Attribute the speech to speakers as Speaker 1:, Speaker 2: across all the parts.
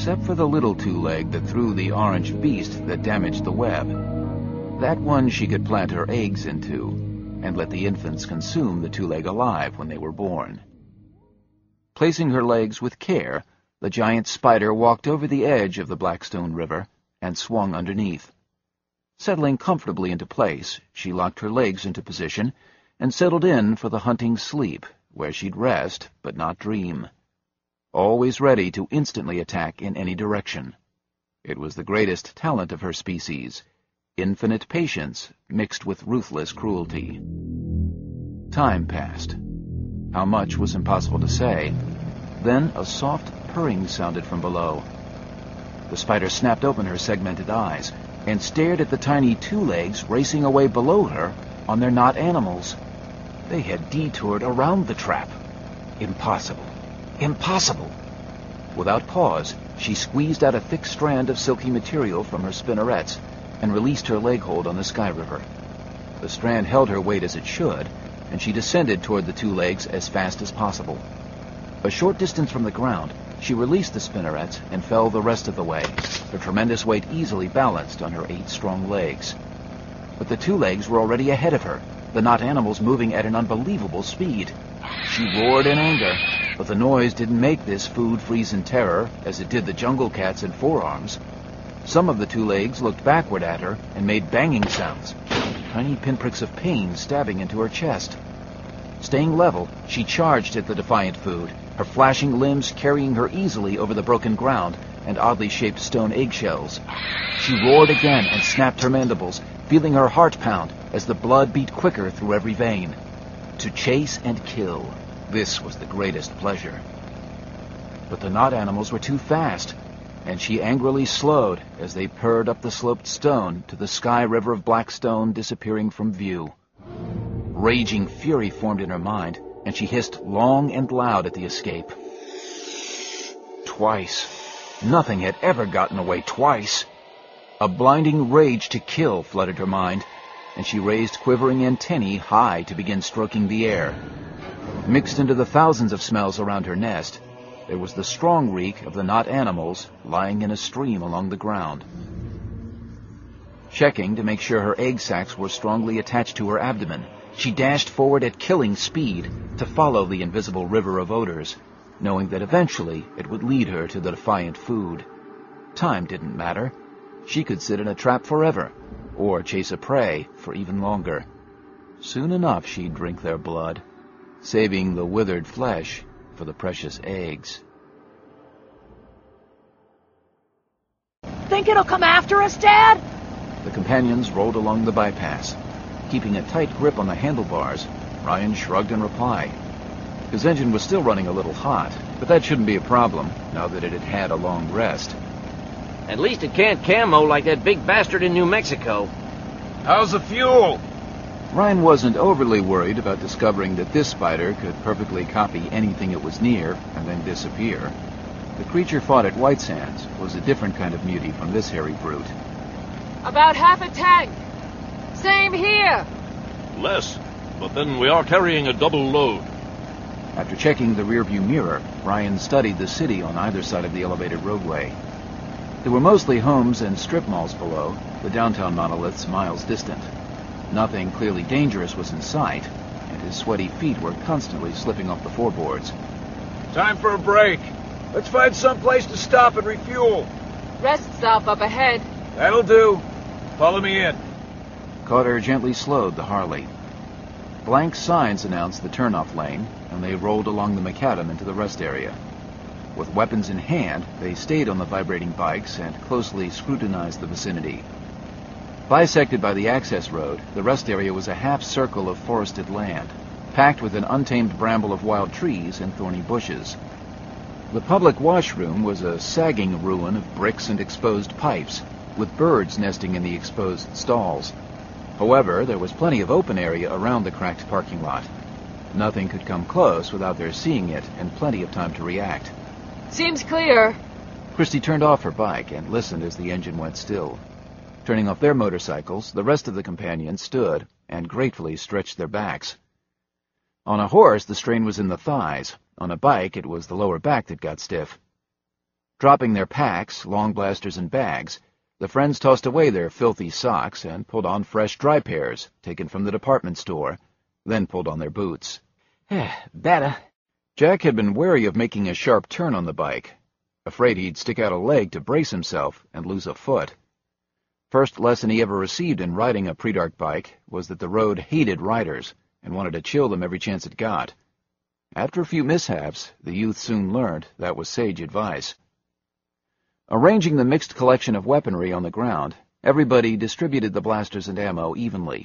Speaker 1: except for the little two-leg that threw the orange beast that damaged the web. That one she could plant her eggs into, and let the infants consume the two-leg alive when they were born. Placing her legs with care, the giant spider walked over the edge of the Blackstone River and swung underneath. Settling comfortably into place, she locked her legs into position and settled in for the hunting sleep, where she'd rest but not dream. Always ready to instantly attack in any direction. It was the greatest talent of her species, infinite patience mixed with ruthless cruelty. Time passed. How much was impossible to say. Then a soft purring sounded from below. The spider snapped open her segmented eyes and stared at the tiny two legs racing away below her on their not animals. They had detoured around the trap. Impossible. Impossible! Without pause, she squeezed out a thick strand of silky material from her spinnerets and released her leg hold on the Sky River. The strand held her weight as it should, and she descended toward the two legs as fast as possible. A short distance from the ground, she released the spinnerets and fell the rest of the way, her tremendous weight easily balanced on her 8 strong legs. But the two legs were already ahead of her, the not animals moving at an unbelievable speed. She roared in anger, but the noise didn't make this food freeze in terror as it did the jungle cats and forearms. Some of the two legs looked backward at her and made banging sounds, tiny pinpricks of pain stabbing into her chest. Staying level, she charged at the defiant food, her flashing limbs carrying her easily over the broken ground and oddly shaped stone eggshells. She roared again and snapped her mandibles, feeling her heart pound as the blood beat quicker through every vein. To chase and kill, this was the greatest pleasure. But the knot animals were too fast, and she angrily slowed as they purred up the sloped stone to the Sky River of Blackstone disappearing from view. Raging fury formed in her mind, and she hissed long and loud at the escape. Twice. Nothing had ever gotten away twice. A blinding rage to kill flooded her mind, and she raised quivering antennae high to begin stroking the air. Mixed into the thousands of smells around her nest, there was the strong reek of the knot animals lying in a stream along the ground. Checking to make sure her egg sacs were strongly attached to her abdomen, she dashed forward at killing speed to follow the invisible river of odors, knowing that eventually it would lead her to the defiant food. Time didn't matter. She could sit in a trap forever, or chase a prey for even longer. Soon enough she'd drink their blood, saving the withered flesh for the precious eggs.
Speaker 2: Think it'll come after us, Dad?
Speaker 1: The companions rolled along the bypass. Keeping a tight grip on the handlebars, Ryan shrugged in reply. His engine was still running a little hot, but that shouldn't be a problem, now that it had had a long rest.
Speaker 3: At least it can't camo like that big bastard in New Mexico.
Speaker 4: How's the fuel?
Speaker 1: Ryan wasn't overly worried about discovering that this spider could perfectly copy anything it was near and then disappear. The creature fought at White Sands was a different kind of mutie from this hairy brute.
Speaker 2: About half a tank. Same here.
Speaker 4: Less, but then we are carrying a double load.
Speaker 1: After checking the rearview mirror, Ryan studied the city on either side of the elevated roadway. There were mostly homes and strip malls below, the downtown monoliths miles distant. Nothing clearly dangerous was in sight, and his sweaty feet were constantly slipping off the floorboards.
Speaker 4: Time for a break. Let's find some place to stop and refuel.
Speaker 2: Rest stop up ahead.
Speaker 4: That'll do. Follow me in.
Speaker 1: Carter gently slowed the Harley. Blank signs announced the turnoff lane, and they rolled along the macadam into the rest area. With weapons in hand, they stayed on the vibrating bikes and closely scrutinized the vicinity. Bisected by the access road, the rest area was a half-circle of forested land, packed with an untamed bramble of wild trees and thorny bushes. The public washroom was a sagging ruin of bricks and exposed pipes, with birds nesting in the exposed stalls. However, there was plenty of open area around the cracked parking lot. Nothing could come close without their seeing it and plenty of time to react.
Speaker 2: Seems clear.
Speaker 1: Christy turned off her bike and listened as the engine went still. Turning off their motorcycles, the rest of the companions stood and gratefully stretched their backs. On a horse, the strain was in the thighs. On a bike, it was the lower back that got stiff. Dropping their packs, long blasters, and bags, the friends tossed away their filthy socks and pulled on fresh dry pairs, taken from the department store, then pulled on their boots.
Speaker 3: Better.
Speaker 1: Jack had been wary of making a sharp turn on the bike, afraid he'd stick out a leg to brace himself and lose a foot. First lesson he ever received in riding a pre-dark bike was that the road hated riders and wanted to chill them every chance it got. After a few mishaps, the youth soon learned that was sage advice. Arranging the mixed collection of weaponry on the ground, everybody distributed the blasters and ammo evenly.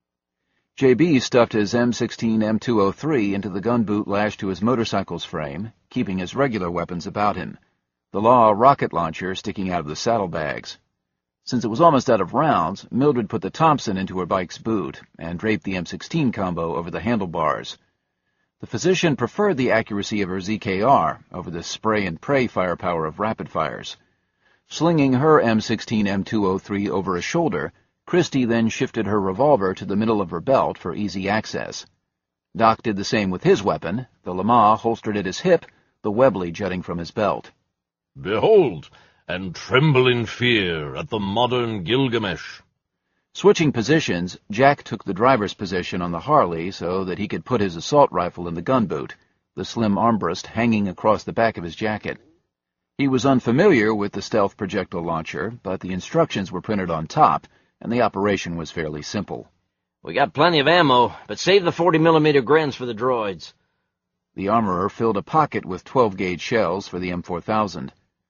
Speaker 1: J.B. stuffed his M16 M203 into the gun boot lashed to his motorcycle's frame, keeping his regular weapons about him, the Law rocket launcher sticking out of the saddlebags. Since it was almost out of rounds, Mildred put the Thompson into her bike's boot and draped the M16 combo over the handlebars. The physician preferred the accuracy of her ZKR over the spray-and-pray firepower of rapid fires. Slinging her M16 M203 over a shoulder, Christie then shifted her revolver to the middle of her belt for easy access. Doc did the same with his weapon, the Lamar holstered at his hip, the Webley jutting from his belt.
Speaker 5: Behold, and tremble in fear at the modern Gilgamesh.
Speaker 1: Switching positions, Jack took the driver's position on the Harley so that he could put his assault rifle in the gun boot, the slim armbrust hanging across the back of his jacket. He was unfamiliar with the stealth projectile launcher, but the instructions were printed on top, and the operation was fairly simple.
Speaker 3: We got plenty of ammo, but save the 40mm Grens for the droids.
Speaker 1: The armorer filled a pocket with 12-gauge shells for the M4000.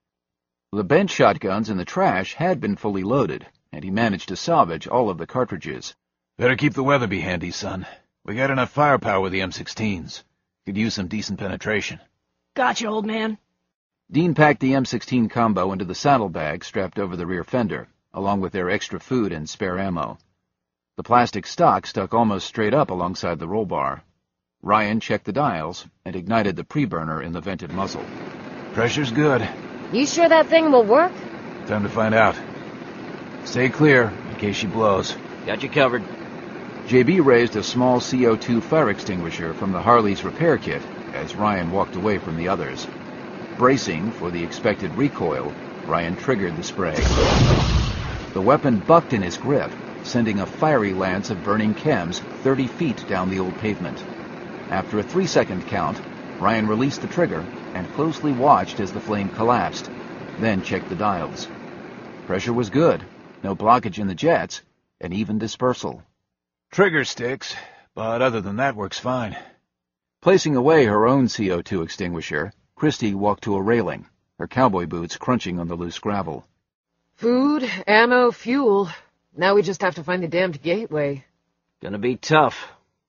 Speaker 1: The bench shotguns in the trash had been fully loaded, and he managed to salvage all of the cartridges.
Speaker 4: Better keep the Weatherby handy, son. We got enough firepower with the M16s. Could use some decent penetration.
Speaker 6: Gotcha, old man.
Speaker 1: Dean packed the M16 combo into the saddlebag strapped over the rear fender, along with their extra food and spare ammo. The plastic stock stuck almost straight up alongside the roll bar. Ryan checked the dials and ignited the pre-burner in the vented muzzle.
Speaker 4: Pressure's good.
Speaker 2: You sure that thing will work?
Speaker 4: Time to find out. Stay clear in case she blows.
Speaker 3: Got you covered.
Speaker 1: J.B. raised a small CO2 fire extinguisher from the Harley's repair kit as Ryan walked away from the others. Bracing for the expected recoil, Ryan triggered the spray. The weapon bucked in his grip, sending a fiery lance of burning chems 30 feet down the old pavement. After a 3-second count, Ryan released the trigger and closely watched as the flame collapsed, then checked the dials. Pressure was good, no blockage in the jets, and even dispersal.
Speaker 4: Trigger sticks, but other than that works fine.
Speaker 1: Placing away her own CO2 extinguisher, Christie walked to a railing, her cowboy boots crunching on the loose gravel.
Speaker 2: Food, ammo, fuel. Now we just have to find the damned gateway.
Speaker 3: Gonna be tough.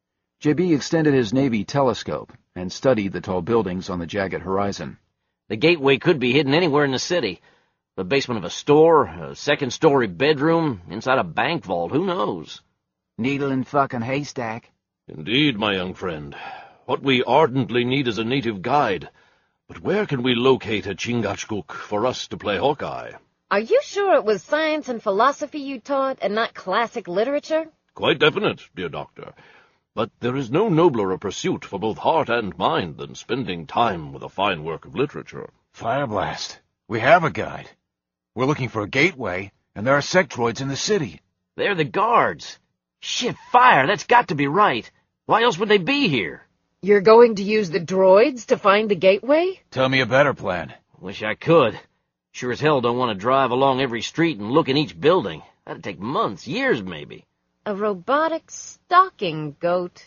Speaker 1: J.B. extended his Navy telescope and studied the tall buildings on the jagged horizon.
Speaker 3: The gateway could be hidden anywhere in the city. The basement of a store, a second-story bedroom, inside a bank vault, who knows?
Speaker 7: Needle in fucking haystack.
Speaker 5: Indeed, my young friend. What we ardently need is a native guide. But where can we locate a Chingachgook for us to play Hawkeye?
Speaker 8: Are you sure it was science and philosophy you taught and not classic literature?
Speaker 5: Quite definite, dear doctor. But there is no nobler a pursuit for both heart and mind than spending time with a fine work of literature.
Speaker 4: Fireblast. We have a guide. We're looking for a gateway, and there are sectroids in the city.
Speaker 3: They're the guards. Shit, fire, that's got to be right. Why else would they be here?
Speaker 2: You're going to use the droids to find the gateway?
Speaker 4: Tell me a better plan.
Speaker 3: Wish I could. Sure as hell don't want to drive along every street and look in each building. That'd take months, years maybe.
Speaker 8: A robotic stalking goat.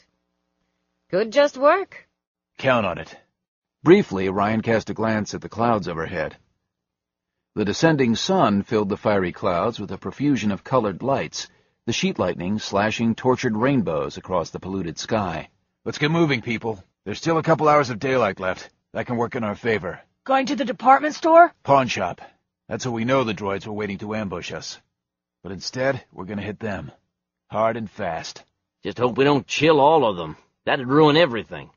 Speaker 8: Could just work.
Speaker 4: Count on it.
Speaker 1: Briefly, Ryan cast a glance at the clouds overhead. The descending sun filled the fiery clouds with a profusion of colored lights, the sheet lightning slashing tortured rainbows across the polluted sky.
Speaker 4: Let's get moving, people. There's still a couple hours of daylight left. That can work in our favor.
Speaker 6: Going to the department store?
Speaker 4: Pawn shop. That's how we know the droids were waiting to ambush us. But instead, we're gonna hit them. Hard and fast.
Speaker 3: Just hope we don't chill all of them. That'd ruin everything.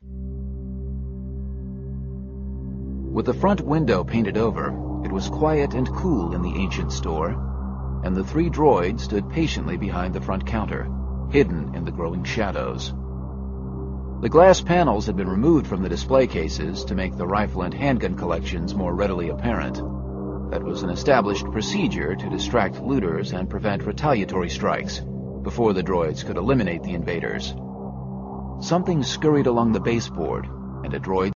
Speaker 1: With the front window painted over, it was quiet and cool in the ancient store, and the 3 droids stood patiently behind the front counter, hidden in the growing shadows. The glass panels had been removed from the display cases to make the rifle and handgun collections more readily apparent. That was an established procedure to distract looters and prevent retaliatory strikes, before the droids could eliminate the invaders. Something scurried along the baseboard, and a droid